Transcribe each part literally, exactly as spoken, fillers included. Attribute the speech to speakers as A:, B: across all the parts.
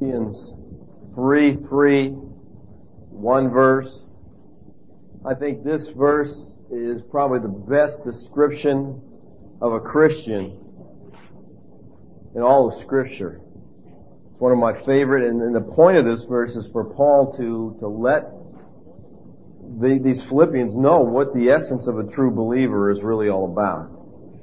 A: Philippians three three, one verse. I think this verse is probably the best description of a Christian in all of Scripture. It's one of my favorite, and, and the point of this verse is for Paul to, to let the, these Philippians know what the essence of a true believer is really all about.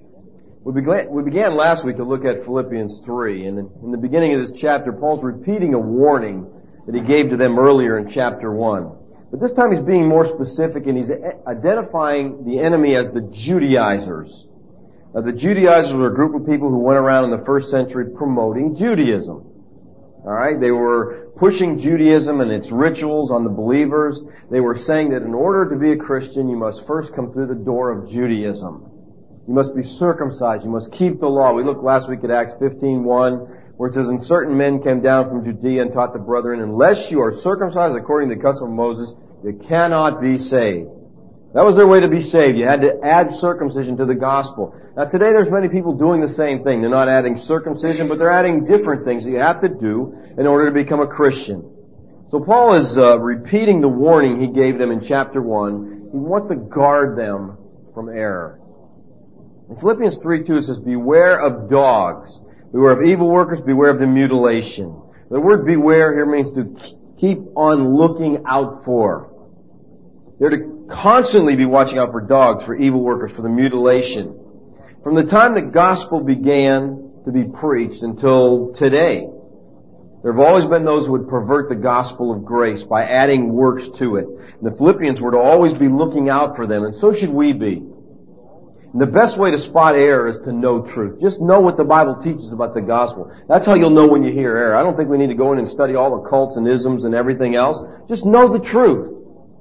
A: We began, we began last week to look at Philippians three, and in, in the beginning of this chapter, Paul's repeating a warning that he gave to them earlier in chapter one. But this time he's being more specific, and he's identifying the enemy as the Judaizers. Now, the Judaizers were a group of people who went around in the first century promoting Judaism. Alright, they were pushing Judaism and its rituals on the believers. They were saying that in order to be a Christian, you must first come through the door of Judaism. You must be circumcised. You must keep the law. We looked last week at Acts fifteen one, where it says, "And certain men came down from Judea and taught the brethren, unless you are circumcised according to the custom of Moses, you cannot be saved." That was their way to be saved. You had to add circumcision to the gospel. Now today there's many people doing the same thing. They're not adding circumcision, but they're adding different things that you have to do in order to become a Christian. So Paul is uh, repeating the warning he gave them in chapter one. He wants to guard them from error. In Philippians three two it says, "Beware of dogs. Beware of evil workers. Beware of the mutilation." The word beware here means to keep on looking out for. They're to constantly be watching out for dogs, for evil workers, for the mutilation. From the time the gospel began to be preached until today, there have always been those who would pervert the gospel of grace by adding works to it. And the Philippians were to always be looking out for them, and so should we be. And the best way to spot error is to know truth. Just know what the Bible teaches about the gospel. That's how you'll know when you hear error. I don't think we need to go in and study all the cults and isms and everything else. Just know the truth.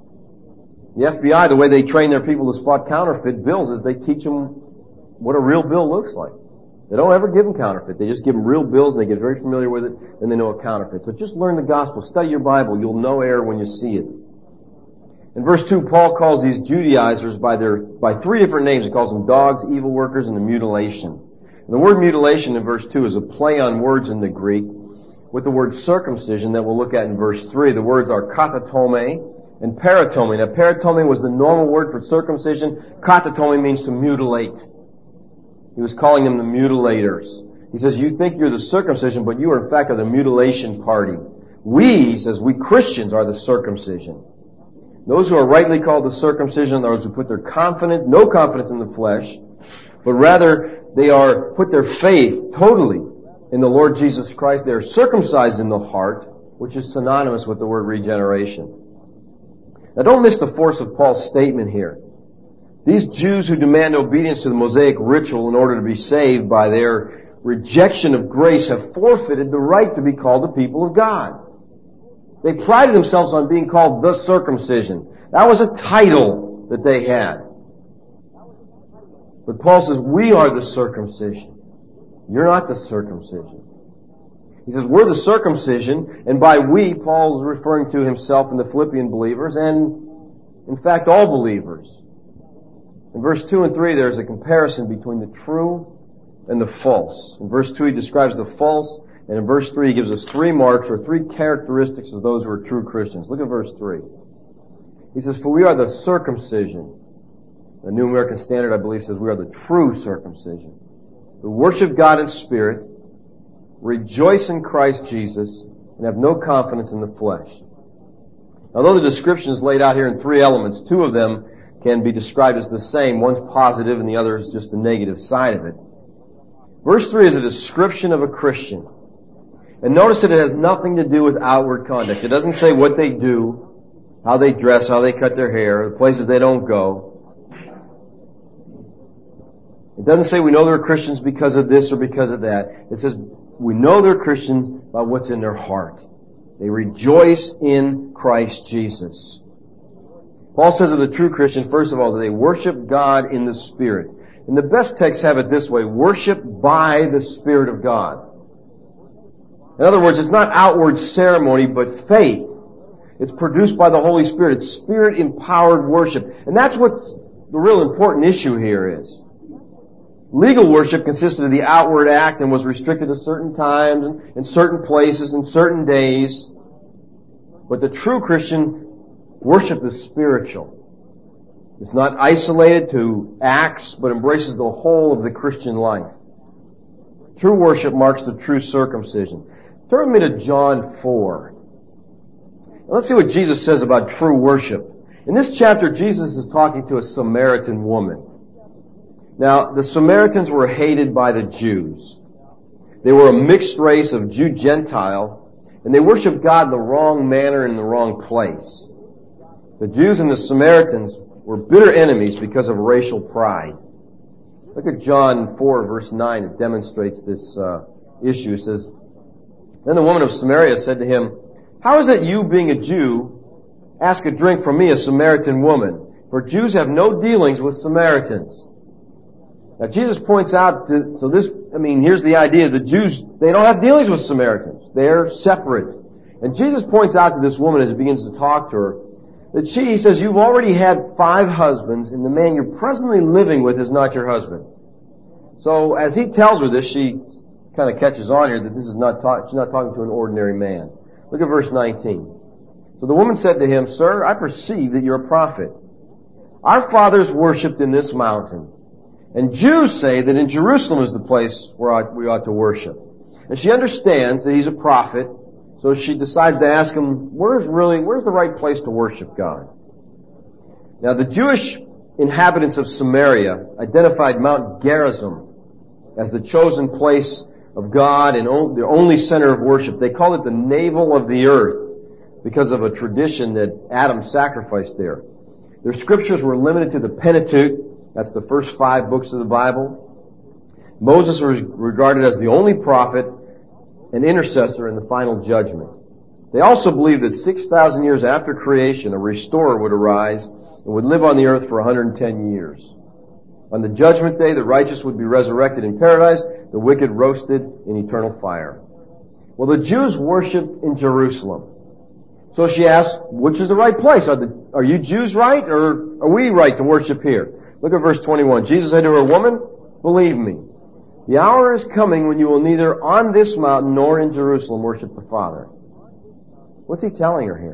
A: The F B I, the way they train their people to spot counterfeit bills is they teach them what a real bill looks like. They don't ever give them counterfeit. They just give them real bills and they get very familiar with it, and they know a counterfeit. So just learn the gospel. Study your Bible. You'll know error when you see it. In verse two, Paul calls these Judaizers by their, by three different names. He calls them dogs, evil workers, and the mutilation. And the word mutilation in verse two is a play on words in the Greek with the word circumcision that we'll look at in verse three. The words are katatome and paratome. Now, paratome was the normal word for circumcision. Katatome means to mutilate. He was calling them the mutilators. He says, you think you're the circumcision, but you are in fact are the mutilation party. We, he says, we Christians are the circumcision. Those who are rightly called the circumcision are those who put their confidence, no confidence in the flesh, but rather they are put their faith totally in the Lord Jesus Christ. They are circumcised in the heart, which is synonymous with the word regeneration. Now don't miss the force of Paul's statement here. These Jews who demand obedience to the Mosaic ritual in order to be saved by their rejection of grace have forfeited the right to be called the people of God. They prided themselves on being called the circumcision. That was a title that they had. But Paul says, we are the circumcision. You're not the circumcision. He says, we're the circumcision, and by we, Paul is referring to himself and the Philippian believers, and in fact all believers. In verse two and three, there's a comparison between the true and the false. In verse two, he describes the false, and in verse three, he gives us three marks or three characteristics of those who are true Christians. Look at verse three. He says, for we are the circumcision. The New American Standard, I believe, says we are the true circumcision. We worship God in spirit, rejoice in Christ Jesus, and have no confidence in the flesh. Although the description is laid out here in three elements, two of them can be described as the same. One's positive and the other is just the negative side of it. Verse three is a description of a Christian. And notice that it has nothing to do with outward conduct. It doesn't say what they do, how they dress, how they cut their hair, the places they don't go. It doesn't say we know they're Christians because of this or because of that. It says we know they're Christians by what's in their heart. They rejoice in Christ Jesus. Paul says of the true Christian, first of all, that they worship God in the Spirit. And the best texts have it this way, worship by the Spirit of God. In other words, it's not outward ceremony, but faith. It's produced by the Holy Spirit. It's Spirit-empowered worship. And that's what the real important issue here is. Legal worship consisted of the outward act and was restricted to certain times and, and certain places and certain days. But the true Christian worship is spiritual. It's not isolated to acts, but embraces the whole of the Christian life. True worship marks the true circumcision. Turn with me to John four. Now let's see what Jesus says about true worship. In this chapter, Jesus is talking to a Samaritan woman. Now, the Samaritans were hated by the Jews. They were a mixed race of Jew-Gentile, and they worshiped God in the wrong manner and in the wrong place. The Jews and the Samaritans were bitter enemies because of racial pride. Look at John four, verse nine. It demonstrates this uh, issue. It says, Then the woman of Samaria said to him, How is it you, being a Jew, ask a drink from me, a Samaritan woman? For Jews have no dealings with Samaritans. Now Jesus points out, to, so this, I mean, here's the idea. The Jews, they don't have dealings with Samaritans. They're separate. And Jesus points out to this woman as he begins to talk to her, that she, he says, you've already had five husbands, and the man you're presently living with is not your husband. So as he tells her this, she kind of catches on here that this is not talk, she's not talking to an ordinary man. Look at verse nineteen. So the woman said to him, Sir, I perceive that you're a prophet. Our fathers worshipped in this mountain, and Jews say that in Jerusalem is the place where we ought to worship. And she understands that he's a prophet, so she decides to ask him, where's really, where's the right place to worship God? Now the Jewish inhabitants of Samaria identified Mount Gerizim as the chosen place of God and the only center of worship. They called it the navel of the earth because of a tradition that Adam sacrificed there. Their scriptures were limited to the Pentateuch. That's the first five books of the Bible. Moses was regarded as the only prophet and intercessor in the final judgment. They also believed that six thousand years after creation, a restorer would arise and would live on the earth for one hundred ten years. On the judgment day, the righteous would be resurrected in paradise, the wicked roasted in eternal fire. Well, the Jews worshipped in Jerusalem. So she asked, which is the right place? Are, the, are you Jews right, or are we right to worship here? Look at verse twenty-one. Jesus said to her, Woman, believe me, the hour is coming when you will neither on this mountain nor in Jerusalem worship the Father. What's he telling her here?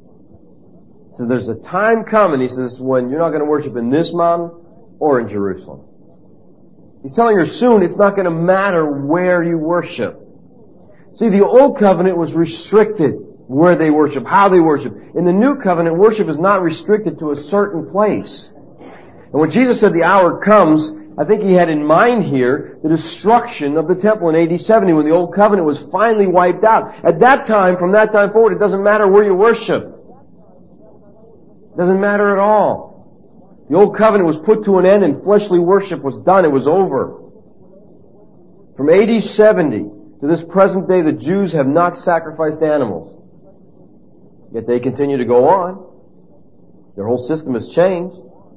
A: He says there's a time coming, he says, when you're not going to worship in this mountain or in Jerusalem. He's telling her soon it's not going to matter where you worship. See, the old covenant was restricted where they worship, how they worship. In the new covenant, worship is not restricted to a certain place. And when Jesus said the hour comes, I think he had in mind here the destruction of the temple in A D seventy when the old covenant was finally wiped out. At that time, from that time forward, it doesn't matter where you worship. It doesn't matter at all. The old covenant was put to an end and fleshly worship was done. It was over. From A D seventy to this present day, the Jews have not sacrificed animals. Yet they continue to go on. Their whole system has changed.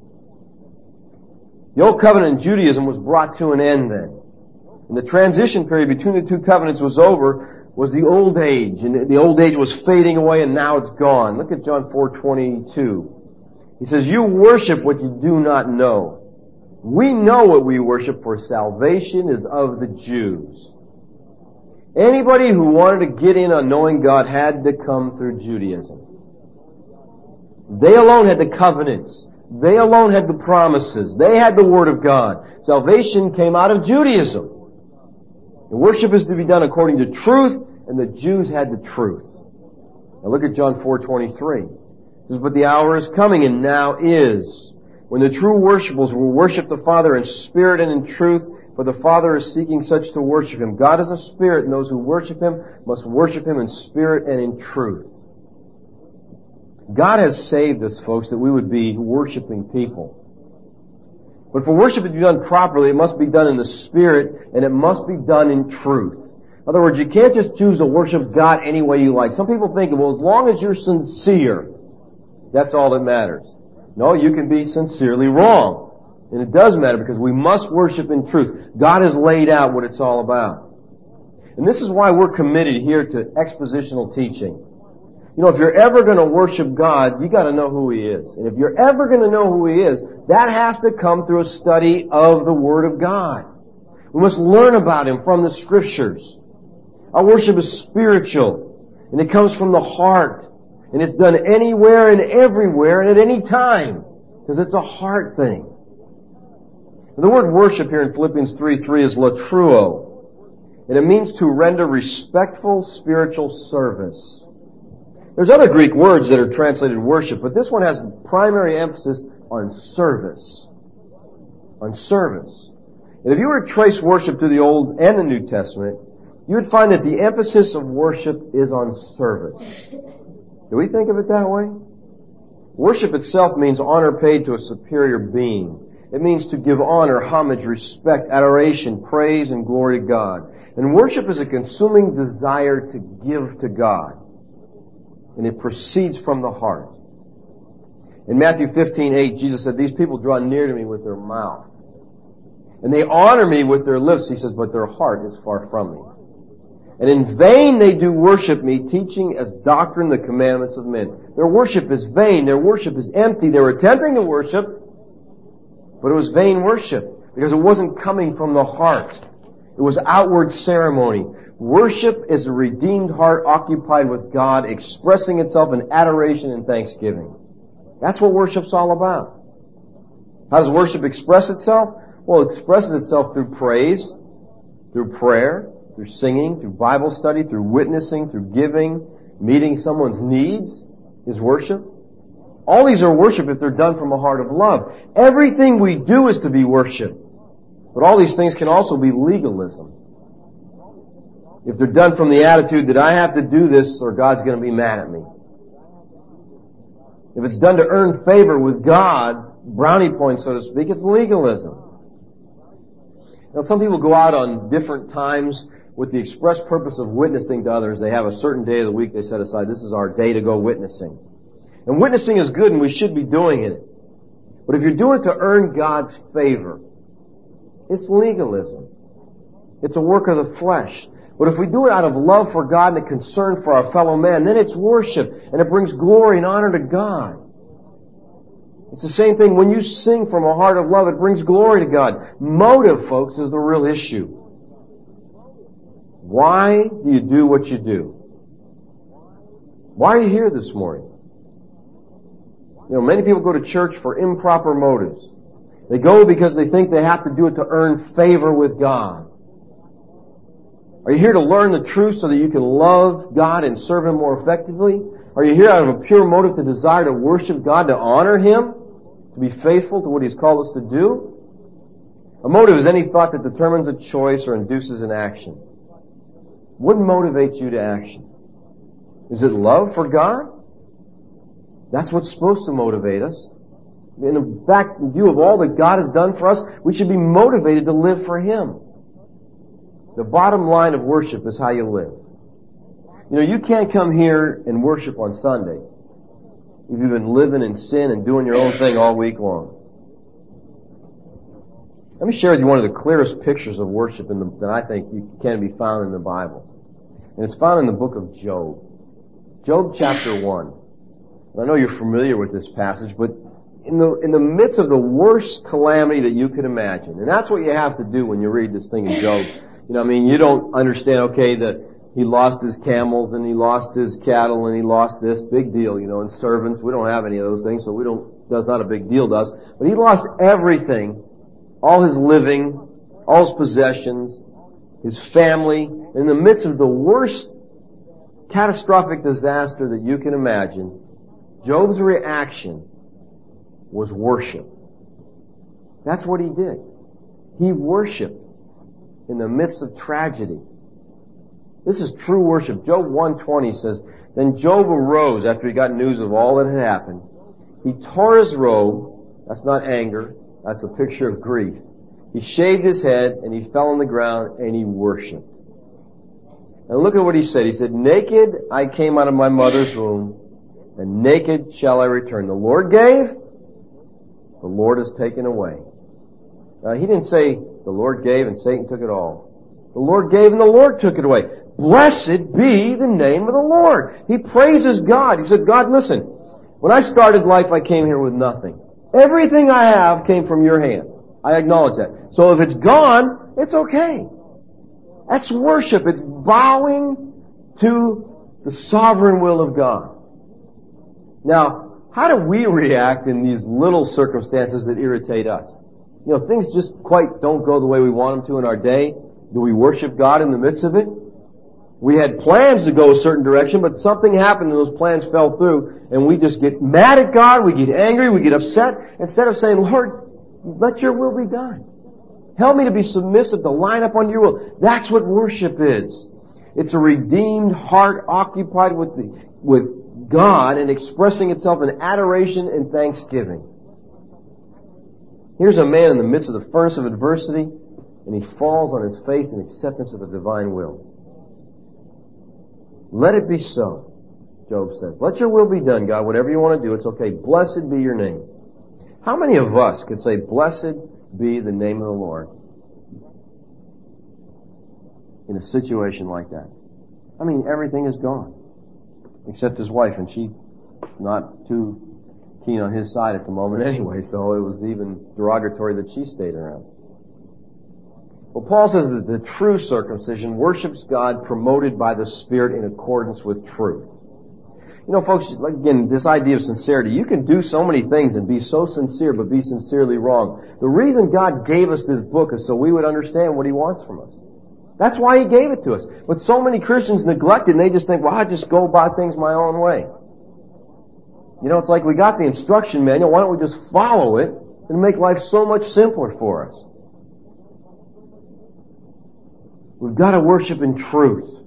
A: The old covenant in Judaism was brought to an end then. And the transition period between the two covenants was over, was the old age. And the old age was fading away and now it's gone. Look at John four twenty-two. He says, you worship what you do not know. We know what we worship, for salvation is of the Jews. Anybody who wanted to get in on knowing God had to come through Judaism. They alone had the covenants. They alone had the promises. They had the Word of God. Salvation came out of Judaism. The worship is to be done according to truth, and the Jews had the truth. Now look at John four twenty-three. It says, but the hour is coming, and now is, when the true worshippers will worship the Father in spirit and in truth, for the Father is seeking such to worship Him. God is a spirit, and those who worship Him must worship Him in spirit and in truth. God has saved us, folks, that we would be worshiping people. But for worship to be done properly, it must be done in the Spirit, and it must be done in truth. In other words, you can't just choose to worship God any way you like. Some people think, well, as long as you're sincere, that's all that matters. No, you can be sincerely wrong. And it does matter because we must worship in truth. God has laid out what it's all about. And this is why we're committed here to expositional teaching. You know, if you're ever going to worship God, you got to know who He is. And if you're ever going to know who He is, that has to come through a study of the Word of God. We must learn about Him from the Scriptures. Our worship is spiritual, and it comes from the heart. And it's done anywhere and everywhere and at any time, because it's a heart thing. And the word worship here in Philippians three three is latruo, and it means to render respectful spiritual service. There's other Greek words that are translated worship, but this one has the primary emphasis on service. On service. And if you were to trace worship through the Old and the New Testament, you would find that the emphasis of worship is on service. Do we think of it that way? Worship itself means honor paid to a superior being. It means to give honor, homage, respect, adoration, praise, and glory to God. And worship is a consuming desire to give to God. And it proceeds from the heart. In Matthew fifteen eight, Jesus said, "These people draw near to me with their mouth. And they honor me with their lips," He says, "but their heart is far from me. And in vain they do worship me, teaching as doctrine the commandments of men." Their worship is vain. Their worship is empty. They were attempting to worship, but it was vain worship because it wasn't coming from the heart. It was outward ceremony. Worship is a redeemed heart occupied with God, expressing itself in adoration and thanksgiving. That's what worship's all about. How does worship express itself? Well, it expresses itself through praise, through prayer, through singing, through Bible study, through witnessing, through giving, meeting someone's needs is worship. All these are worship if they're done from a heart of love. Everything we do is to be worship. But all these things can also be legalism. If they're done from the attitude that I have to do this or God's going to be mad at me. If it's done to earn favor with God, brownie points so to speak, it's legalism. Now some people go out on different times with the express purpose of witnessing to others. They have a certain day of the week they set aside. This is our day to go witnessing. And witnessing is good and we should be doing it. But if you're doing it to earn God's favor, it's legalism. It's a work of the flesh. But if we do it out of love for God and a concern for our fellow man, then it's worship and it brings glory and honor to God. It's the same thing when you sing from a heart of love, it brings glory to God. Motive, folks, is the real issue. Why do you do what you do? Why are you here this morning? You know, many people go to church for improper motives. They go because they think they have to do it to earn favor with God. Are you here to learn the truth so that you can love God and serve Him more effectively? Are you here out of a pure motive to desire to worship God, to honor Him, to be faithful to what He's called us to do? A motive is any thought that determines a choice or induces an action. What motivates you to action? Is it love for God? That's what's supposed to motivate us. In fact, in view of all that God has done for us, we should be motivated to live for Him. The bottom line of worship is how you live. You know, you can't come here and worship on Sunday if you've been living in sin and doing your own thing all week long. Let me share with you one of the clearest pictures of worship in the, that I think you, can be found in the Bible. And it's found in the book of Job. Job chapter one. And I know you're familiar with this passage, but in the, in the midst of the worst calamity that you could imagine, and that's what you have to do when you read this thing in Job. You know, I mean, you don't understand, okay, that he lost his camels and he lost his cattle and he lost this. Big deal, you know, and servants. We don't have any of those things, so we don't, that's not a big deal to us. But he lost everything, all his living, all his possessions, his family, in the midst of the worst catastrophic disaster that you can imagine. Job's reaction was worship. That's what he did. He worshiped in the midst of tragedy. This is true worship. Job one twenty says, "Then Job arose after he got news of all that had happened. He tore his robe." That's not anger. That's a picture of grief. "He shaved his head and he fell on the ground and he worshiped." And look at what he said. He said, "Naked I came out of my mother's womb, and naked shall I return. The Lord gave, the Lord has taken away." Now, he didn't say the Lord gave and Satan took it all. The Lord gave and the Lord took it away. blessed be the name of the Lord. He praises God. He said, God, listen, when I started life, I came here with nothing. Everything I have came from your hand. I acknowledge that. So if it's gone, it's okay. That's worship. It's bowing to the sovereign will of God. Now, how do we react in these little circumstances that irritate us? You know, things just quite don't go the way we want them to in our day. Do we worship God in the midst of it? We had plans to go a certain direction, but something happened and those plans fell through, and we just get mad at God, we get angry, we get upset, instead of saying, Lord, let your will be done. Help me to be submissive, to line up on your will. That's what worship is. It's a redeemed heart occupied with the, with God and expressing itself in adoration and thanksgiving. Here's a man in the midst of the furnace of adversity, and he falls on his face in acceptance of the divine will. Let it be so, Job says. Let your will be done, God. Whatever you want to do, it's okay. Blessed be your name. How many of us could say, blessed be the name of the Lord in a situation like that? I mean, everything is gone, except his wife, and she's not too keen on his side at the moment anyway, so it was even derogatory that she stayed around. Well, Paul says that the true circumcision worships God promoted by the Spirit in accordance with truth. You know, folks, again, this idea of sincerity, you can do so many things and be so sincere, but be sincerely wrong. The reason God gave us this book is so we would understand what He wants from us. That's why He gave it to us. But so many Christians neglect it, and they just think, well, I just go about things my own way. You know, it's like we got the instruction manual, why don't we just follow it and make life so much simpler for us? We've got to worship in truth.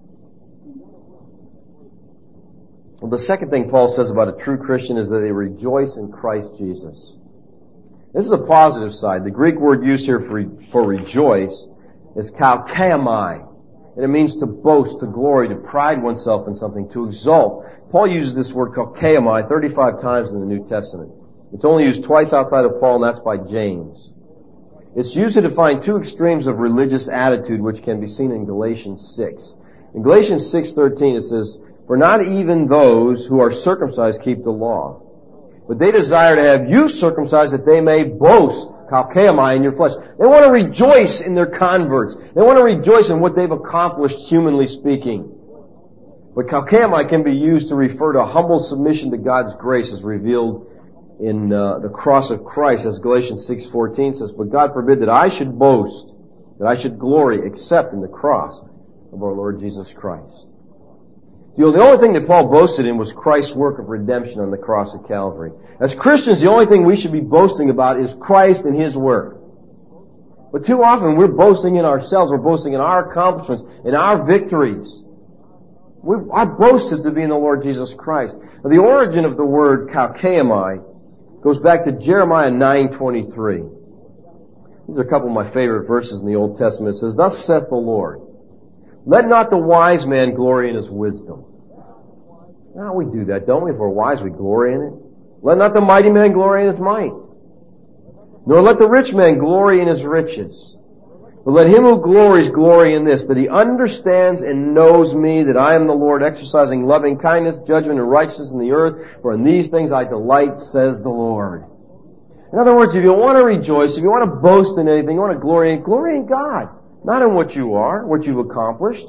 A: Well, the second thing Paul says about a true Christian is that they rejoice in Christ Jesus. This is a positive side. The Greek word used here for, for rejoice is kalkeamai. And it means to boast, to glory, to pride oneself in something, to exalt. Paul uses this word kalkeamai thirty-five times in the New Testament. It's only used twice outside of Paul, and that's by James. It's used to define two extremes of religious attitude, which can be seen in Galatians six. In Galatians six thirteen it says, for not even those who are circumcised keep the law, but they desire to have you circumcised that they may boast, kalkeamai, in your flesh. They want to rejoice in their converts. They want to rejoice in what they've accomplished, humanly speaking. But kalkeamai can be used to refer to humble submission to God's grace as revealed in uh, the cross of Christ, as Galatians six fourteen says, but God forbid that I should boast, that I should glory, except in the cross of our Lord Jesus Christ. You know, the only thing that Paul boasted in was Christ's work of redemption on the cross of Calvary. As Christians, the only thing we should be boasting about is Christ and His work. But too often we're boasting in ourselves, we're boasting in our accomplishments, in our victories. We, our boast is to be in the Lord Jesus Christ. Now, the origin of the word kalkeamai goes back to Jeremiah nine twenty-three. These are a couple of my favorite verses in the Old Testament. It says, thus saith the Lord, let not the wise man glory in his wisdom. Now we do that, don't we? If we're wise, we glory in it. Let not the mighty man glory in his might, nor let the rich man glory in his riches. But let him who glories glory in this, that he understands and knows me, that I am the Lord, exercising loving kindness, judgment, and righteousness in the earth. For in these things I delight, says the Lord. In other words, if you want to rejoice, if you want to boast in anything, you want to glory in, glory in God. Not in what you are, what you've accomplished.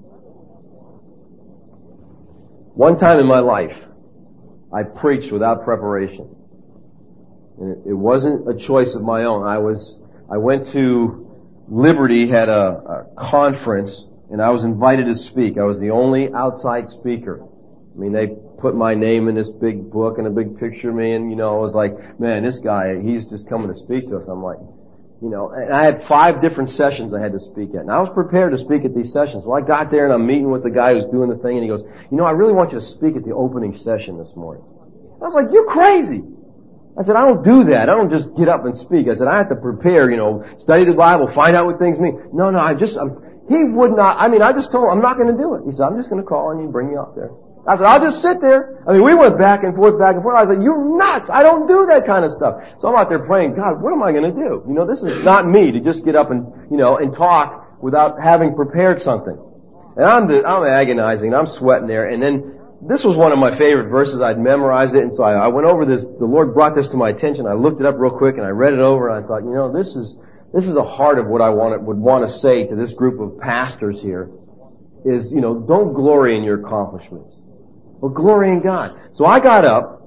A: One time in my life, I preached without preparation. And it, it wasn't a choice of my own. I was, I went to Liberty, had a, a conference, and I was invited to speak. I was the only outside speaker. I mean, they put my name in this big book and a big picture of me, and, you know, I was like, man, this guy, he's just coming to speak to us. I'm like, you know, and I had five different sessions I had to speak at. And I was prepared to speak at these sessions. Well, I got there and I'm meeting with the guy who's doing the thing, and he goes, you know, I really want you to speak at the opening session this morning. I was like, you're crazy. I said, I don't do that. I don't just get up and speak. I said, I have to prepare, you know, study the Bible, find out what things mean. No, no, I just, I'm, he would not, I mean, I just told him, I'm not going to do it. He said, I'm just going to call on you and bring you up there. I said, I'll just sit there. I mean, we went back and forth, back and forth. I said, you're nuts. I don't do that kind of stuff. So I'm out there praying, God, what am I going to do? You know, this is not me to just get up and, you know, and talk without having prepared something. And I'm, the, I'm agonizing, I'm sweating there, and then this was one of my favorite verses. I'd memorized it, and so I, I went over this. The Lord brought this to my attention. I looked it up real quick, and I read it over, and I thought, you know, this is this is a heart of what I want, would want to say to this group of pastors here is, you know, don't glory in your accomplishments, but glory in God. So I got up,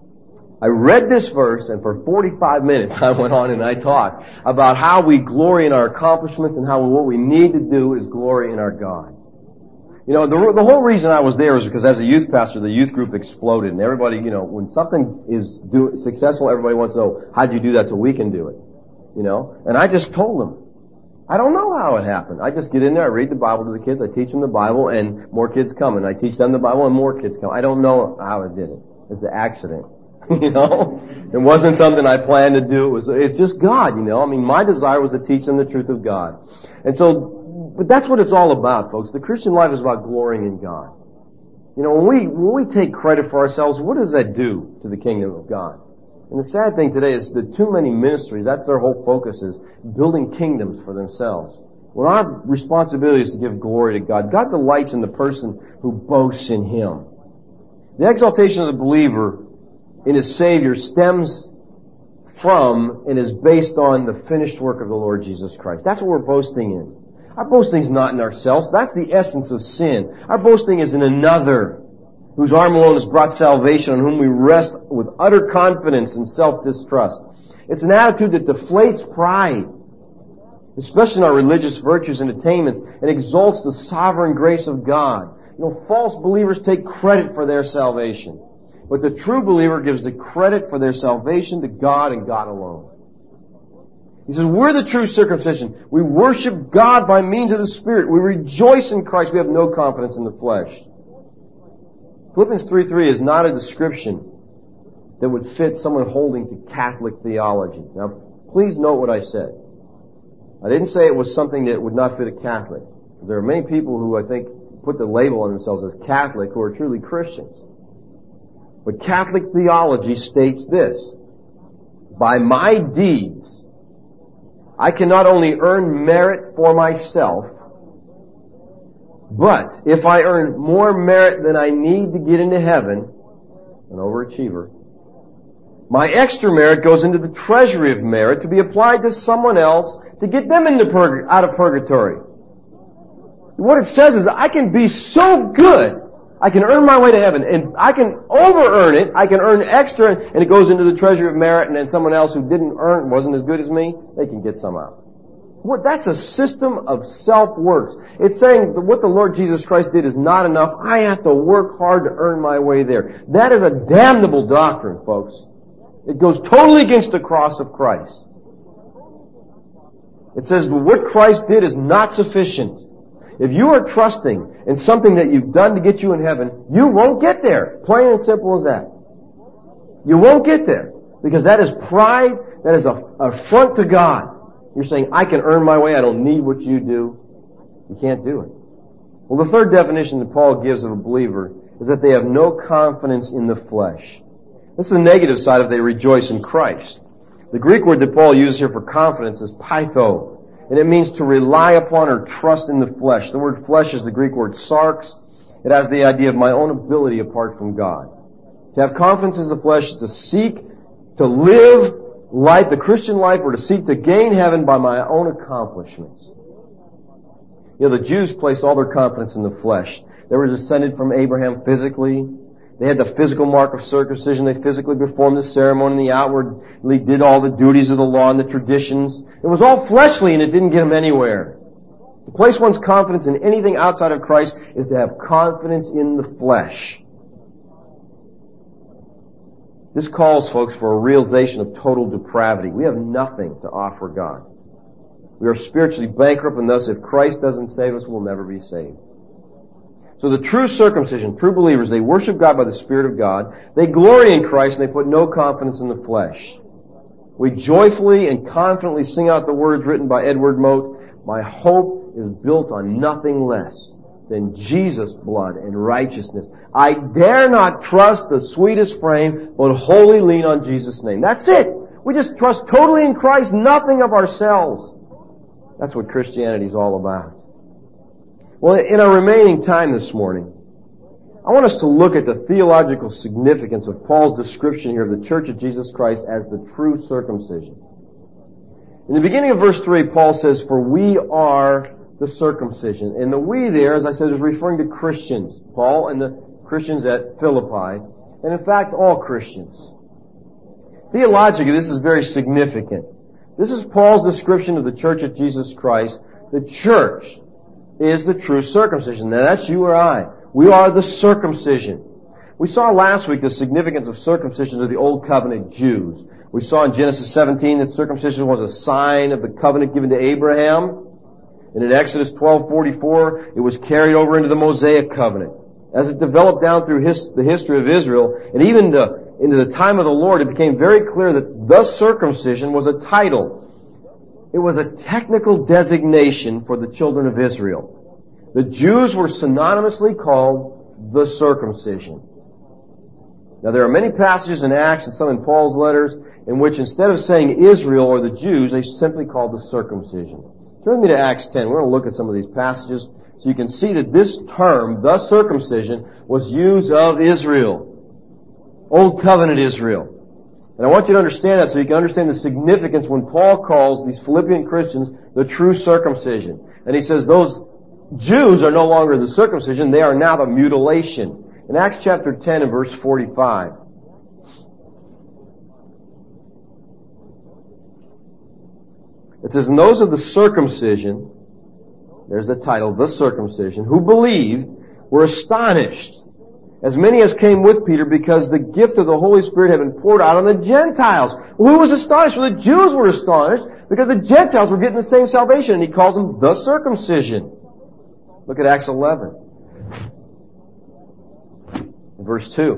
A: I read this verse, and for forty-five minutes I went on and I talked about how we glory in our accomplishments and how what we need to do is glory in our God. You know, the, the whole reason I was there was because as a youth pastor, the youth group exploded. And everybody, you know, when something is do, successful, everybody wants to know, how'd you do that so we can do it? You know? And I just told them, I don't know how it happened. I just get in there, I read the Bible to the kids, I teach them the Bible, and more kids come. And I teach them the Bible, and more kids come. I don't know how I did it. It's an accident. You know? It wasn't something I planned to do. It was, it's just God, you know? I mean, my desire was to teach them the truth of God. And so, but that's what it's all about, folks. The Christian life is about glorying in God. You know, when we, when we take credit for ourselves, what does that do to the kingdom of God? And the sad thing today is that too many ministries, that's their whole focus, is building kingdoms for themselves. When our responsibility is to give glory to God, God delights in the person who boasts in Him. The exaltation of the believer in his Savior stems from and is based on the finished work of the Lord Jesus Christ. That's what we're boasting in. Our boasting is not in ourselves. That's the essence of sin. Our boasting is in another, whose arm alone has brought salvation, on whom we rest with utter confidence and self-distrust. It's an attitude that deflates pride, especially in our religious virtues and attainments, and exalts the sovereign grace of God. You know, false believers take credit for their salvation, but the true believer gives the credit for their salvation to God and God alone. He says, we're the true circumcision. We worship God by means of the Spirit. We rejoice in Christ. We have no confidence in the flesh. Philippians three three is not a description that would fit someone holding to Catholic theology. Now, please note what I said. I didn't say it was something that would not fit a Catholic. Because there are many people who I think put the label on themselves as Catholic who are truly Christians. But Catholic theology states this: by my deeds, I can not only earn merit for myself, but if I earn more merit than I need to get into heaven, an overachiever, my extra merit goes into the treasury of merit to be applied to someone else to get them into purg- out of purgatory. What it says is I can be so good, I can earn my way to heaven, and I can over-earn it, I can earn extra, and it goes into the treasury of merit, and then someone else who didn't earn, wasn't as good as me, they can get some out. What, that's a system of self-works. It's saying that what the Lord Jesus Christ did is not enough. I have to work hard to earn my way there. That is a damnable doctrine, folks. It goes totally against the cross of Christ. It says what Christ did is not sufficient. If you are trusting in something that you've done to get you in heaven, you won't get there. Plain and simple as that. You won't get there. Because that is pride, that is a affront to God. You're saying, I can earn my way, I don't need what you do. You can't do it. Well, the third definition that Paul gives of a believer is that they have no confidence in the flesh. This is the negative side of they rejoice in Christ. The Greek word that Paul uses here for confidence is pytho. And it means to rely upon or trust in the flesh. The word flesh is the Greek word sarx. It has the idea of my own ability apart from God. To have confidence in the flesh is to seek to live life, the Christian life, or to seek to gain heaven by my own accomplishments. You know, the Jews placed all their confidence in the flesh. They were descended from Abraham physically. They had the physical mark of circumcision. They physically performed the ceremony. They outwardly did all the duties of the law and the traditions. It was all fleshly and it didn't get them anywhere. To place one's confidence in anything outside of Christ is to have confidence in the flesh. This calls, folks, for a realization of total depravity. We have nothing to offer God. We are spiritually bankrupt, and thus if Christ doesn't save us, we'll never be saved. So the true circumcision, true believers, they worship God by the Spirit of God. They glory in Christ, and they put no confidence in the flesh. We joyfully and confidently sing out the words written by Edward Mote, my hope is built on nothing less than Jesus' blood and righteousness. I dare not trust the sweetest frame, but wholly lean on Jesus' name. That's it. We just trust totally in Christ, nothing of ourselves. That's what Christianity is all about. Well, in our remaining time this morning, I want us to look at the theological significance of Paul's description here of the Church of Jesus Christ as the true circumcision. In the beginning of verse three, Paul says, "For we are the circumcision." And the "we" there, as I said, is referring to Christians. Paul and the Christians at Philippi, and in fact all Christians. Theologically, this is very significant. This is Paul's description of the Church of Jesus Christ. The church is the true circumcision. Now that's you or I. We are the circumcision. We saw last week the significance of circumcision to the Old Covenant Jews. We saw in Genesis seventeen that circumcision was a sign of the covenant given to Abraham. And in Exodus twelve forty-four, it was carried over into the Mosaic covenant. As it developed down through his, the history of Israel, and even to, into the time of the Lord, it became very clear that the circumcision was a title. It was a technical designation for the children of Israel. The Jews were synonymously called the circumcision. Now there are many passages in Acts and some in Paul's letters in which instead of saying Israel or the Jews, they simply called the circumcision. Turn with me to Acts ten. We're going to look at some of these passages so you can see that this term, the circumcision, was used of Israel. Old Covenant Israel. And I want you to understand that so you can understand the significance when Paul calls these Philippian Christians the true circumcision. And he says those Jews are no longer the circumcision, they are now the mutilation. In Acts chapter ten and verse forty-five. It says, "And those of the circumcision," there's the title, the circumcision, "who believed were astonished, as many as came with Peter, because the gift of the Holy Spirit had been poured out on the Gentiles." Well, who was astonished? Well, the Jews were astonished because the Gentiles were getting the same salvation, and he calls them the circumcision. Look at Acts eleven. Verse two.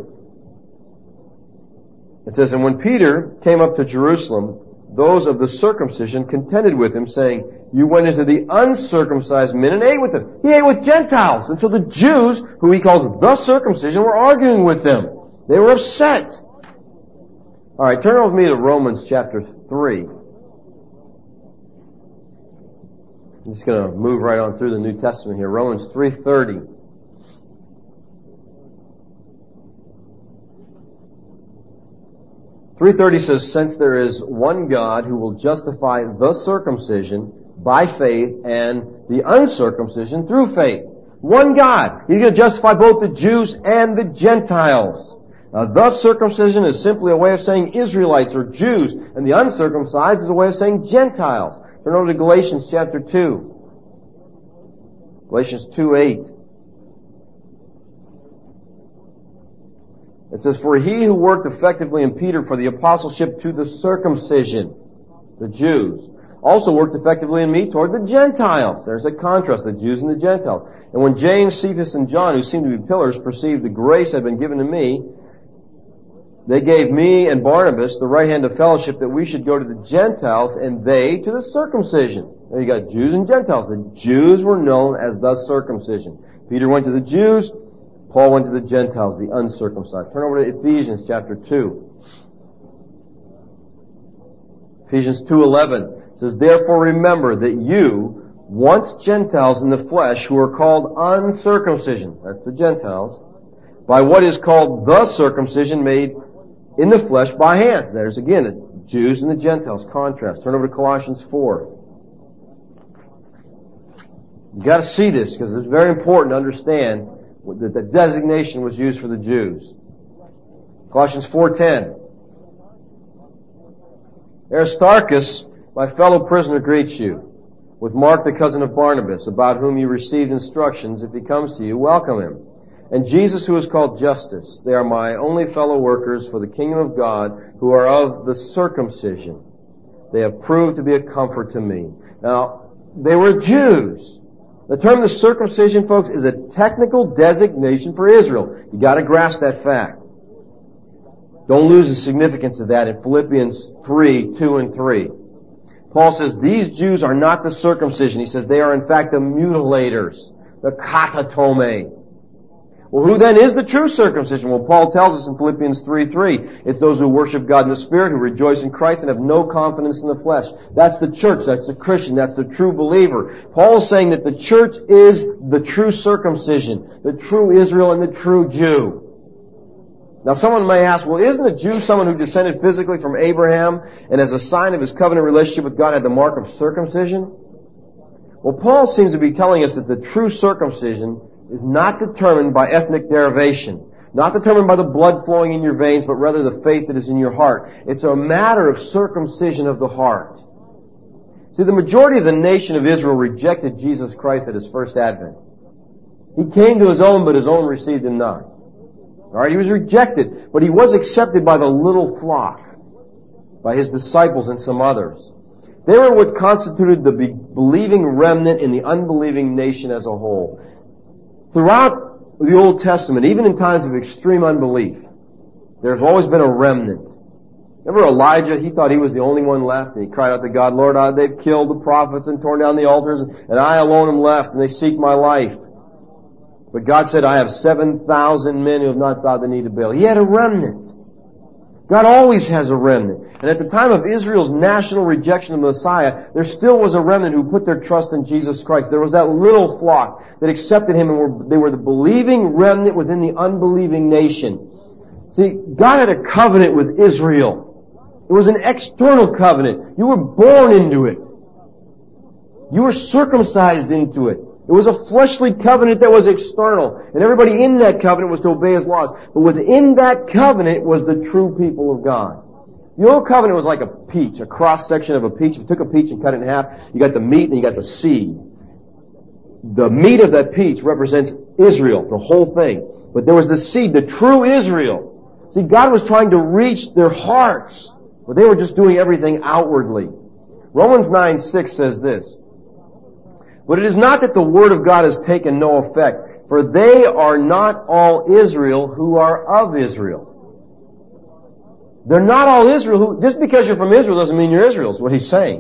A: It says, "And when Peter came up to Jerusalem, those of the circumcision contended with him, saying, 'You went into the uncircumcised men and ate with them.'" He ate with Gentiles. And so the Jews, who he calls the circumcision, were arguing with them. They were upset. All right, turn over with me to Romans chapter three. I'm just going to move right on through the New Testament here. Romans three thirty. three thirty says, "Since there is one God who will justify the circumcision by faith and the uncircumcision through faith." One God. He's going to justify both the Jews and the Gentiles. Now, the circumcision is simply a way of saying Israelites or Jews, and the uncircumcised is a way of saying Gentiles. Turn over to Galatians chapter two. Galatians two eight. It says, "For he who worked effectively in Peter for the apostleship to the circumcision," the Jews, "also worked effectively in me toward the Gentiles." There's a contrast, the Jews and the Gentiles. "And when James, Cephas, and John, who seemed to be pillars, perceived the grace had been given to me, they gave me and Barnabas the right hand of fellowship that we should go to the Gentiles and they to the circumcision." There you got Jews and Gentiles. The Jews were known as the circumcision. Peter went to the Jews. Paul went to the Gentiles, the uncircumcised. Turn over to Ephesians chapter two. Ephesians two eleven says, "Therefore remember that you, once Gentiles in the flesh, who are called uncircumcision," that's the Gentiles, "by what is called the circumcision made in the flesh by hands." There's again the Jews and the Gentiles contrast. Turn over to Colossians four. You got to see this because it's very important to understand that the designation was used for the Jews. Colossians four ten. "Aristarchus, my fellow prisoner, greets you, with Mark the cousin of Barnabas, about whom you received instructions. If he comes to you, welcome him. And Jesus, who is called Justus. They are my only fellow workers for the kingdom of God, who are of the circumcision. They have proved to be a comfort to me." Now, they were Jews. The term the circumcision, folks, is a technical designation for Israel. You got to grasp that fact. Don't lose the significance of that in Philippians three, two and three. Paul says these Jews are not the circumcision. He says they are in fact the mutilators, the katatome. Well, who then is the true circumcision? Well, Paul tells us in Philippians three three, it's those who worship God in the Spirit, who rejoice in Christ and have no confidence in the flesh. That's the church, that's the Christian, that's the true believer. Paul is saying that the church is the true circumcision, the true Israel and the true Jew. Now someone may ask, well, isn't a Jew someone who descended physically from Abraham and as a sign of his covenant relationship with God had the mark of circumcision? Well, Paul seems to be telling us that the true circumcision is not determined by ethnic derivation, not determined by the blood flowing in your veins, but rather the faith that is in your heart. It's a matter of circumcision of the heart. See, the majority of the nation of Israel rejected Jesus Christ at His first advent. He came to His own, but His own received Him not. Alright, He was rejected, but He was accepted by the little flock, by His disciples and some others. They were what constituted the believing remnant in the unbelieving nation as a whole. Throughout the Old Testament, even in times of extreme unbelief, there's always been a remnant. Remember Elijah? He thought he was the only one left, and he cried out to God, Lord, uh, they've killed the prophets and torn down the altars, and I alone am left, and they seek my life. But God said, I have seven thousand men who have not bowed the knee to Baal. He had a remnant. God always has a remnant. And at the time of Israel's national rejection of the Messiah, there still was a remnant who put their trust in Jesus Christ. There was that little flock that accepted Him, and were, they were the believing remnant within the unbelieving nation. See, God had a covenant with Israel. It was an external covenant. You were born into it. You were circumcised into it. It was a fleshly covenant that was external. And everybody in that covenant was to obey His laws. But within that covenant was the true people of God. The old covenant was like a peach, a cross-section of a peach. If you took a peach and cut it in half, you got the meat and you got the seed. The meat of that peach represents Israel, the whole thing. But there was the seed, the true Israel. See, God was trying to reach their hearts, but they were just doing everything outwardly. Romans nine six says this, but it is not that the word of God has taken no effect, for they are not all Israel who are of Israel. They're not all Israel who, just because you're from Israel doesn't mean you're Israel, is what he's saying.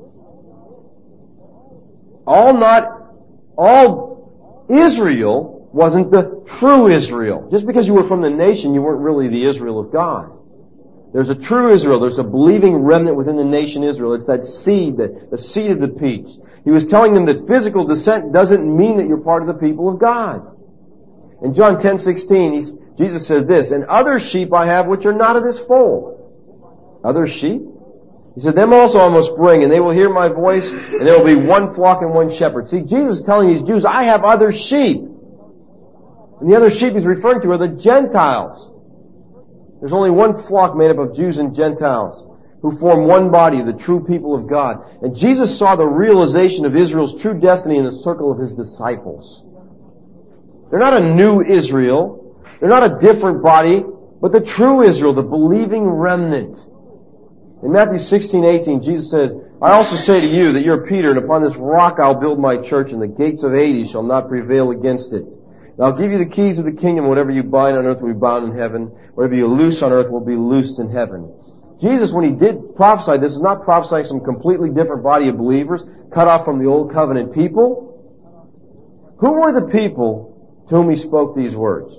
A: All not, all Israel wasn't the true Israel. Just because you were from the nation, you weren't really the Israel of God. There's a true Israel. There's a believing remnant within the nation Israel. It's that seed, the, the seed of the peach. He was telling them that physical descent doesn't mean that you're part of the people of God. In John ten sixteen, he's, Jesus says this, and other sheep I have which are not of this fold. Other sheep? He said, them also I must bring, and they will hear my voice, and there will be one flock and one shepherd. See, Jesus is telling these Jews, I have other sheep. And the other sheep he's referring to are the Gentiles. There's only one flock made up of Jews and Gentiles who form one body, the true people of God. And Jesus saw the realization of Israel's true destiny in the circle of His disciples. They're not a new Israel. They're not a different body, but the true Israel, the believing remnant. In Matthew sixteen eighteen, Jesus said, I also say to you that you're Peter, and upon this rock I'll build my church, and the gates of Hades shall not prevail against it. And I'll give you the keys of the kingdom. Whatever you bind on earth will be bound in heaven. Whatever you loose on earth will be loosed in heaven. Jesus, when He did prophesy, this is not prophesying some completely different body of believers, cut off from the old covenant people. Who were the people to whom He spoke these words?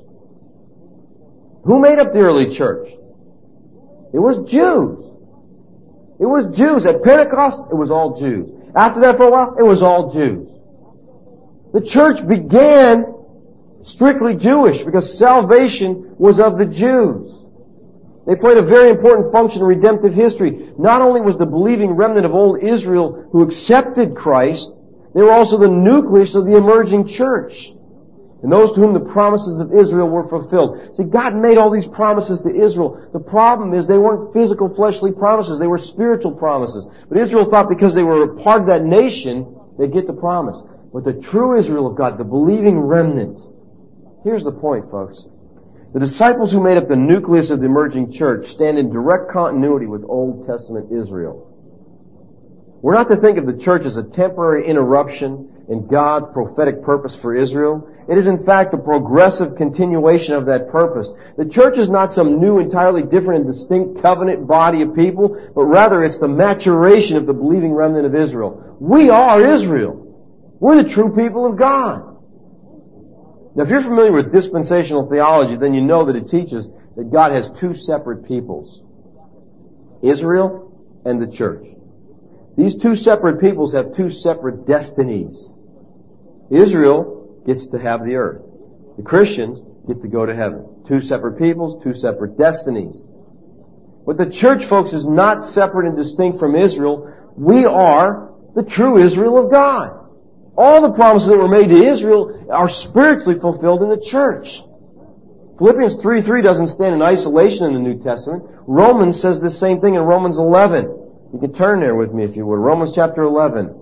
A: Who made up the early church? It was Jews. It was Jews. At Pentecost, it was all Jews. After that for a while, it was all Jews. The church began strictly Jewish because salvation was of the Jews. They played a very important function in redemptive history. Not only was the believing remnant of old Israel who accepted Christ, they were also the nucleus of the emerging church. And those to whom the promises of Israel were fulfilled. See, God made all these promises to Israel. The problem is they weren't physical, fleshly promises. They were spiritual promises. But Israel thought because they were a part of that nation, they'd get the promise. But the true Israel of God, the believing remnant, here's the point, folks. The disciples who made up the nucleus of the emerging church stand in direct continuity with Old Testament Israel. We're not to think of the church as a temporary interruption in God's prophetic purpose for Israel. It is in fact a progressive continuation of that purpose. The church is not some new, entirely different and distinct covenant body of people, but rather it's the maturation of the believing remnant of Israel. We are Israel. We're the true people of God. Now, if you're familiar with dispensational theology, then you know that it teaches that God has two separate peoples. Israel and the church. These two separate peoples have two separate destinies. Israel gets to have the earth. The Christians get to go to heaven. Two separate peoples, two separate destinies. But the church, folks, is not separate and distinct from Israel. We are the true Israel of God. All the promises that were made to Israel are spiritually fulfilled in the church. Philippians three three doesn't stand in isolation in the New Testament. Romans says the same thing in Romans eleven. You can turn there with me if you would. Romans chapter eleven.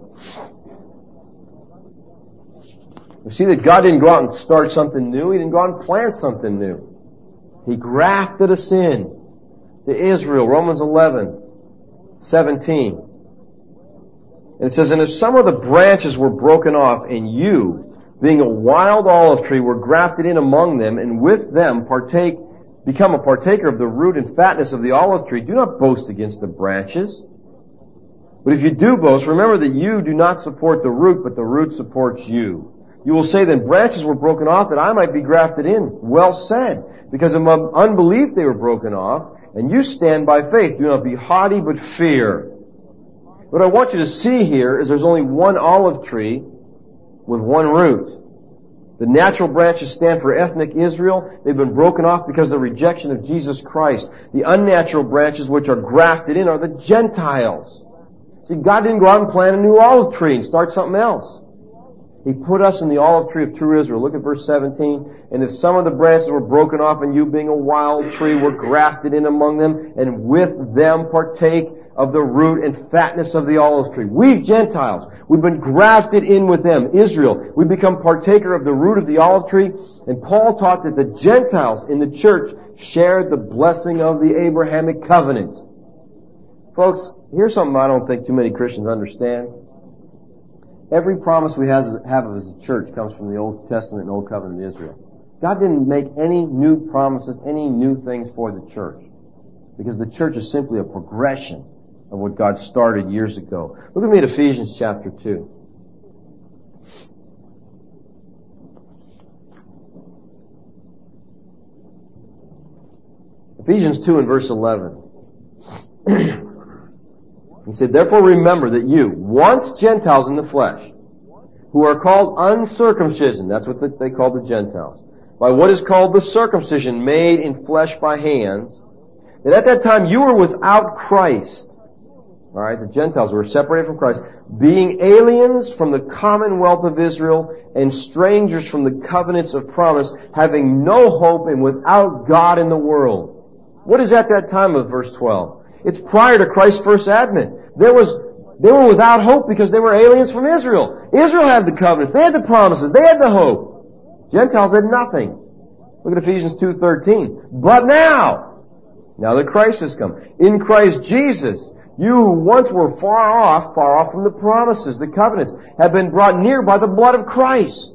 A: You see that God didn't go out and start something new. He didn't go out and plant something new. He grafted us in to Israel. Romans eleven seventeen. And it says, and if some of the branches were broken off, and you, being a wild olive tree, were grafted in among them, and with them partake, become a partaker of the root and fatness of the olive tree, do not boast against the branches. But if you do boast, remember that you do not support the root, but the root supports you. You will say, then branches were broken off that I might be grafted in. Well said. Because of unbelief they were broken off, and you stand by faith. Do not be haughty, but fear. What I want you to see here is there's only one olive tree with one root. The natural branches stand for ethnic Israel. They've been broken off because of the rejection of Jesus Christ. The unnatural branches which are grafted in are the Gentiles. See, God didn't go out and plant a new olive tree and start something else. He put us in the olive tree of true Israel. Look at verse seventeen. And if some of the branches were broken off, and you being a wild tree were grafted in among them, and with them partake of the root and fatness of the olive tree. We Gentiles, we've been grafted in with them, Israel. We become partaker of the root of the olive tree. And Paul taught that the Gentiles in the church shared the blessing of the Abrahamic covenant. Folks, here's something I don't think too many Christians understand. Every promise we have as a church comes from the Old Testament and Old Covenant of Israel. God didn't make any new promises, any new things for the church. Because the church is simply a progression of what God started years ago. Look at me at Ephesians chapter two. Ephesians two and verse eleven. He said, therefore remember that you, once Gentiles in the flesh, who are called uncircumcision, that's what they call the Gentiles, by what is called the circumcision made in flesh by hands, that at that time you were without Christ. Alright, the Gentiles were separated from Christ, being aliens from the commonwealth of Israel and strangers from the covenants of promise, having no hope and without God in the world. What is at that time of verse twelve? It's prior to Christ's first advent. There was, they were without hope because they were aliens from Israel. Israel had the covenants, they had the promises, they had the hope. Gentiles had nothing. Look at Ephesians two thirteen. But now, now that Christ has come, in Christ Jesus, you who once were far off, far off from the promises, the covenants, have been brought near by the blood of Christ.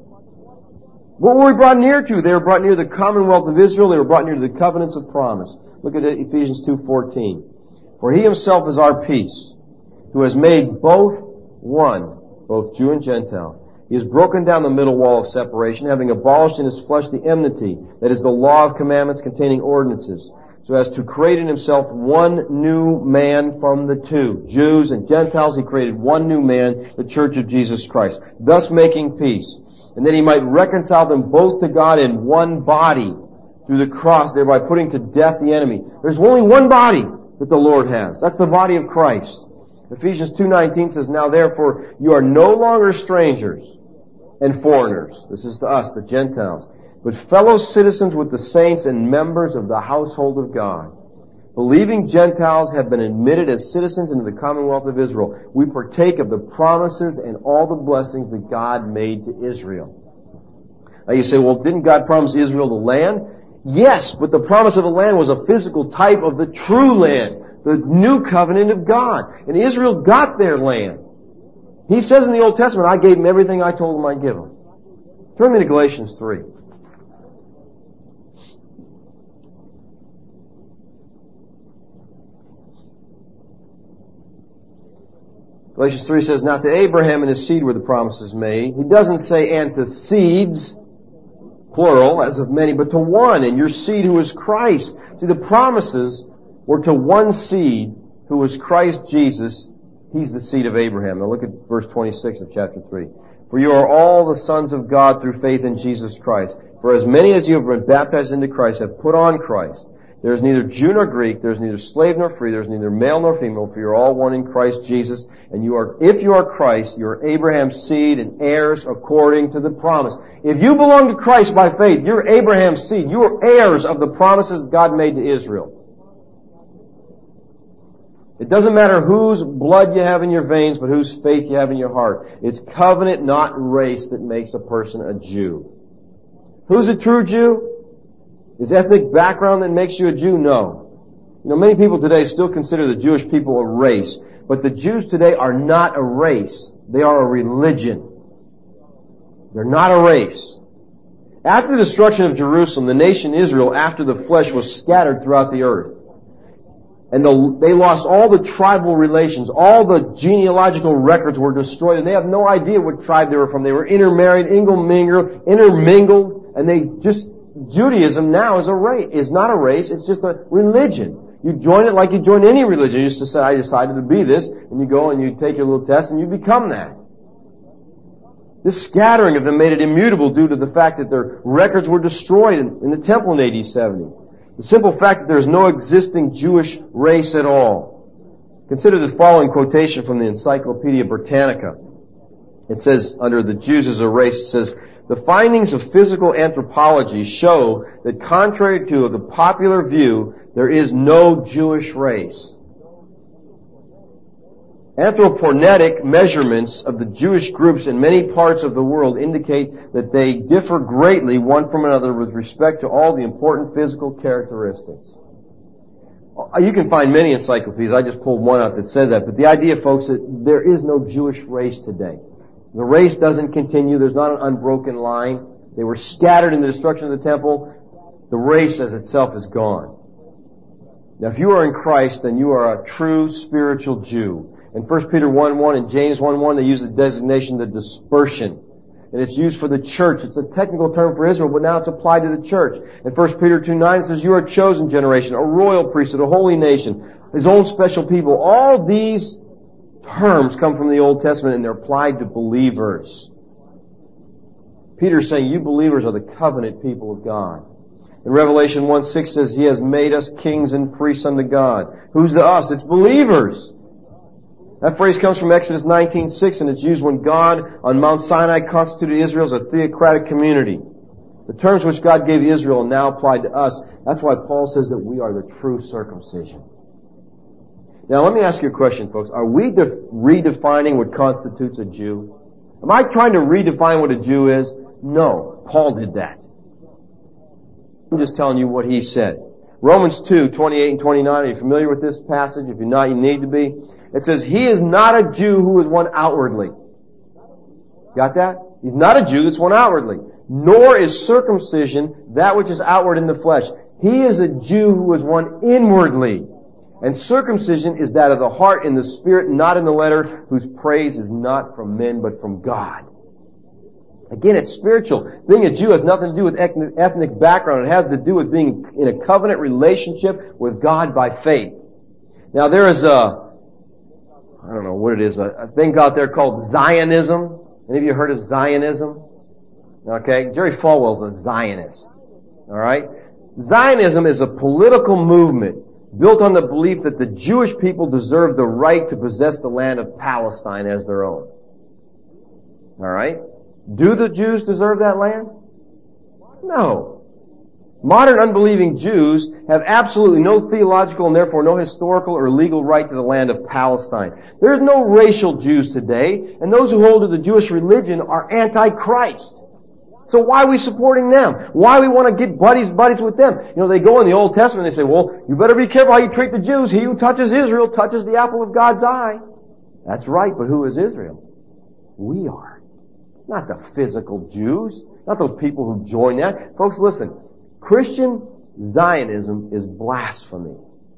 A: What were we brought near to? They were brought near the commonwealth of Israel. They were brought near to the covenants of promise. Look at Ephesians two fourteen. For He Himself is our peace, who has made both one, both Jew and Gentile. He has broken down the middle wall of separation, having abolished in His flesh the enmity, that is the law of commandments containing ordinances, so as to create in Himself one new man from the two. Jews and Gentiles, He created one new man, the church of Jesus Christ, thus making peace. And that He might reconcile them both to God in one body through the cross, thereby putting to death the enemy. There's only one body that the Lord has. That's the body of Christ. Ephesians two nineteen says, now therefore you are no longer strangers and foreigners. This is to us, the Gentiles, but fellow citizens with the saints and members of the household of God. Believing Gentiles have been admitted as citizens into the commonwealth of Israel. We partake of the promises and all the blessings that God made to Israel. Now you say, well, didn't God promise Israel the land? Yes, but the promise of the land was a physical type of the true land, the new covenant of God. And Israel got their land. He says in the Old Testament, I gave them everything I told them I'd give them. Turn me to Galatians three. Galatians three says, now to Abraham and his seed were the promises made. He doesn't say, and to seeds. plural, as of many, but to one, and your seed who is Christ. See, the promises were to one seed who is Christ Jesus. He's the seed of Abraham. Now look at verse twenty-six of chapter three. For you are all the sons of God through faith in Jesus Christ. For as many as you have been baptized into Christ have put on Christ. There is neither Jew nor Greek, there is neither slave nor free, there is neither male nor female, for you are all one in Christ Jesus. And you are, if you are Christ, you are Abraham's seed and heirs according to the promise. If you belong to Christ by faith, you're Abraham's seed. You are heirs of the promises God made to Israel. It doesn't matter whose blood you have in your veins, but whose faith you have in your heart. It's covenant, not race, that makes a person a Jew. Who's a true Jew? Is ethnic background that makes you a Jew? No. You know, many people today still consider the Jewish people a race, but the Jews today are not a race. They are a religion. They're not a race. After the destruction of Jerusalem, the nation Israel, after the flesh, was scattered throughout the earth. And the, they lost all the tribal relations. All the genealogical records were destroyed, and they have no idea what tribe they were from. They were intermarried, intermingled, intermingled, and they just, Judaism now is a race, is not a race, it's just a religion. You join it like you join any religion. You just decide, I decided to be this, and you go and you take your little test and you become that. This scattering of them made it immutable due to the fact that their records were destroyed in, in the temple in A D seventy. The simple fact that there is no existing Jewish race at all. Consider the following quotation from the Encyclopedia Britannica. It says, under the Jews as a race, it says, the findings of physical anthropology show that contrary to the popular view, there is no Jewish race. Anthroponetic measurements of the Jewish groups in many parts of the world indicate that they differ greatly one from another with respect to all the important physical characteristics. You can find many encyclopedias. I just pulled one out that says that. But the idea, folks, that there is no Jewish race today. The race doesn't continue. There's not an unbroken line. They were scattered in the destruction of the temple. The race as itself is gone. Now, if you are in Christ, then you are a true spiritual Jew. In First Peter one one and James one one, they use the designation the dispersion. And it's used for the church. It's a technical term for Israel, but now it's applied to the church. In First Peter two nine, it says, you are a chosen generation, a royal priesthood, a holy nation, His own special people. All these terms come from the Old Testament and they're applied to believers. Peter's saying, you believers are the covenant people of God. In Revelation one six says, He has made us kings and priests unto God. Who's the us? It's believers. That phrase comes from Exodus nineteen six, and it's used when God on Mount Sinai constituted Israel as a theocratic community. The terms which God gave Israel are now applied to us. That's why Paul says that we are the true circumcision. Now let me ask you a question, folks. Are we def- redefining what constitutes a Jew? Am I trying to redefine what a Jew is? No. Paul did that. I'm just telling you what he said. Romans two twenty-eight and twenty-nine. Are you familiar with this passage? If you're not, you need to be. It says, He is not a Jew who is one outwardly. Got that? He's not a Jew that's one outwardly. Nor is circumcision that which is outward in the flesh. He is a Jew who is one inwardly. And circumcision is that of the heart in the spirit, not in the letter, whose praise is not from men but from God. Again, it's spiritual. Being a Jew has nothing to do with ethnic background. It has to do with being in a covenant relationship with God by faith. Now there is a, I don't know what it is, a, a thing out there called Zionism. Any of you heard of Zionism? Okay, Jerry Falwell's a Zionist. Alright? Zionism is a political movement built on the belief that the Jewish people deserve the right to possess the land of Palestine as their own. Alright? Do the Jews deserve that land? No. Modern unbelieving Jews have absolutely no theological and therefore no historical or legal right to the land of Palestine. There's no racial Jews today, and those who hold to the Jewish religion are anti-Christ. So why are we supporting them? Why we want to get buddies buddies with them? You know, they go in the Old Testament and they say, well, you better be careful how you treat the Jews. He who touches Israel touches the apple of God's eye. That's right, but who is Israel? We are. Not the physical Jews. Not those people who join that. Folks, listen. Christian Zionism is blasphemy.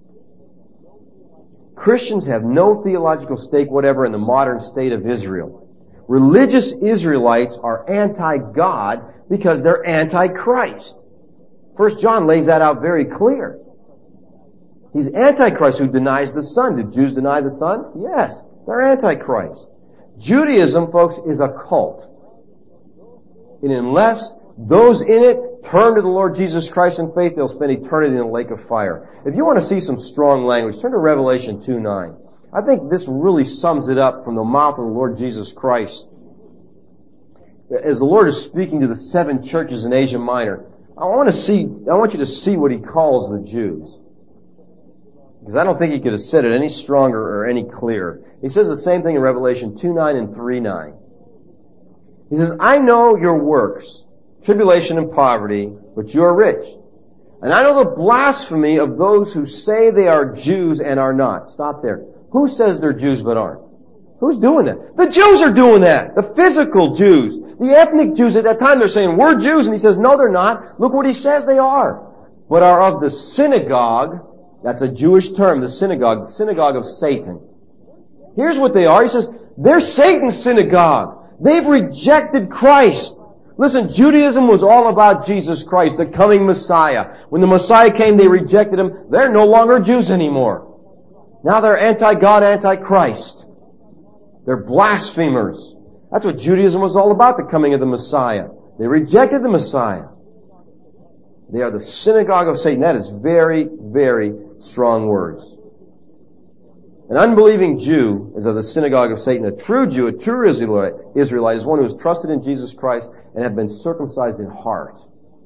A: Christians have no theological stake whatever in the modern state of Israel. Religious Israelites are anti-God Because they're anti-Christ. First John lays that out very clear. He's anti-Christ who denies the Son. Did Jews deny the Son? Yes. They're anti-Christ. Judaism, folks, is a cult. And unless those in it turn to the Lord Jesus Christ in faith, they'll spend eternity in a lake of fire. If you want to see some strong language, turn to Revelation two nine. I think this really sums it up from the mouth of the Lord Jesus Christ. As the Lord is speaking to the seven churches in Asia Minor, I want to see, I want you to see what He calls the Jews. Because I don't think He could have said it any stronger or any clearer. He says the same thing in Revelation two nine and three nine. He says, I know your works, tribulation and poverty, but you are rich. And I know the blasphemy of those who say they are Jews and are not. Stop there. Who says they're Jews but aren't? Who's doing that? The Jews are doing that. The physical Jews. The ethnic Jews at that time, they're saying, we're Jews. And He says, no, they're not. Look what He says they are. But are of the synagogue. That's a Jewish term, the synagogue. The synagogue of Satan. Here's what they are. He says, they're Satan's synagogue. They've rejected Christ. Listen, Judaism was all about Jesus Christ, the coming Messiah. When the Messiah came, they rejected Him. They're no longer Jews anymore. Now they're anti-God, anti-Christ. They're blasphemers. That's what Judaism was all about, the coming of the Messiah. They rejected the Messiah. They are the synagogue of Satan. That is very, very strong words. An unbelieving Jew is of the synagogue of Satan. A true Jew, a true Israelite, Israelite is one who has trusted in Jesus Christ and have been circumcised in heart.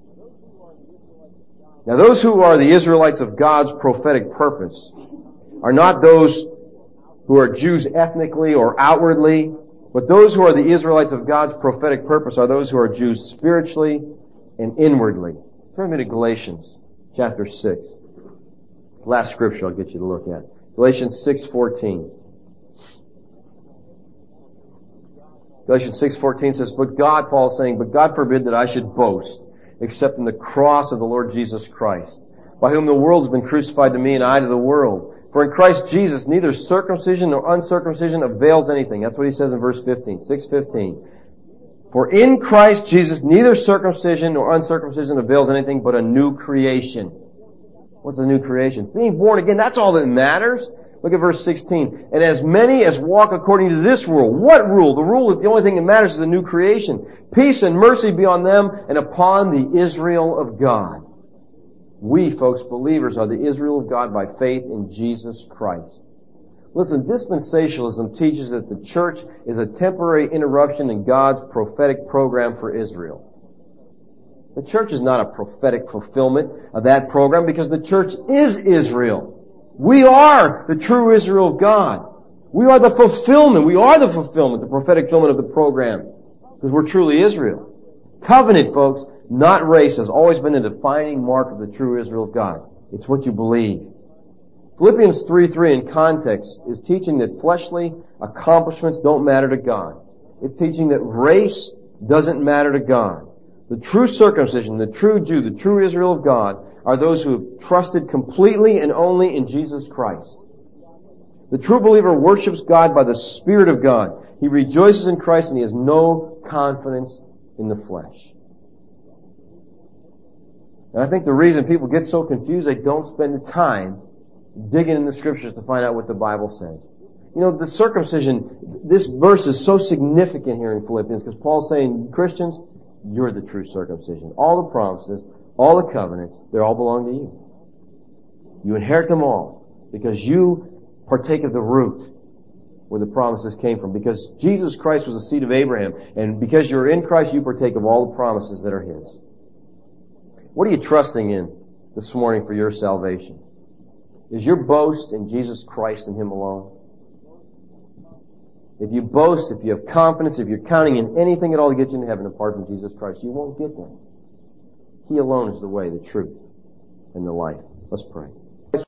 A: Now those who are the Israelites of God's prophetic purpose are not those who are Jews ethnically or outwardly, but those who are the Israelites of God's prophetic purpose are those who are Jews spiritually and inwardly. Turn me to Galatians chapter six. Last scripture I'll get you to look at. Galatians six fourteen. Galatians six fourteen says, But God, Paul is saying, But God forbid that I should boast, except in the cross of the Lord Jesus Christ, by whom the world has been crucified to me and I to the world. For in Christ Jesus neither circumcision nor uncircumcision avails anything. That's what he says in verse fifteen, six fifteen. For in Christ Jesus neither circumcision nor uncircumcision avails anything but a new creation. What's a new creation? Being born again, that's all that matters. Look at verse sixteen. And as many as walk according to this rule. What rule? The rule that the only thing that matters is the new creation. Peace and mercy be on them and upon the Israel of God. We, folks, believers, are the Israel of God by faith in Jesus Christ. Listen, dispensationalism teaches that the church is a temporary interruption in God's prophetic program for Israel. The church is not a prophetic fulfillment of that program because the church is Israel. We are the true Israel of God. We are the fulfillment. We are the fulfillment, the prophetic fulfillment of the program because we're truly Israel. Covenant, folks, not race, has always been the defining mark of the true Israel of God. It's what you believe. Philippians three three in context is teaching that fleshly accomplishments don't matter to God. It's teaching that race doesn't matter to God. The true circumcision, the true Jew, the true Israel of God are those who have trusted completely and only in Jesus Christ. The true believer worships God by the Spirit of God. He rejoices in Christ and he has no confidence in the flesh. And I think the reason people get so confused, they don't spend the time digging in the Scriptures to find out what the Bible says. You know, the circumcision, this verse is so significant here in Philippians because Paul's saying, Christians, you're the true circumcision. All the promises, all the covenants, they all belong to you. You inherit them all because you partake of the root where the promises came from. Because Jesus Christ was the seed of Abraham, and because you're in Christ, you partake of all the promises that are His. What are you trusting in this morning for your salvation? Is your boast in Jesus Christ and Him alone? If you boast, if you have confidence, if you're counting in anything at all to get you into heaven apart from Jesus Christ, you won't get there. He alone is the way, the truth, and the life. Let's pray.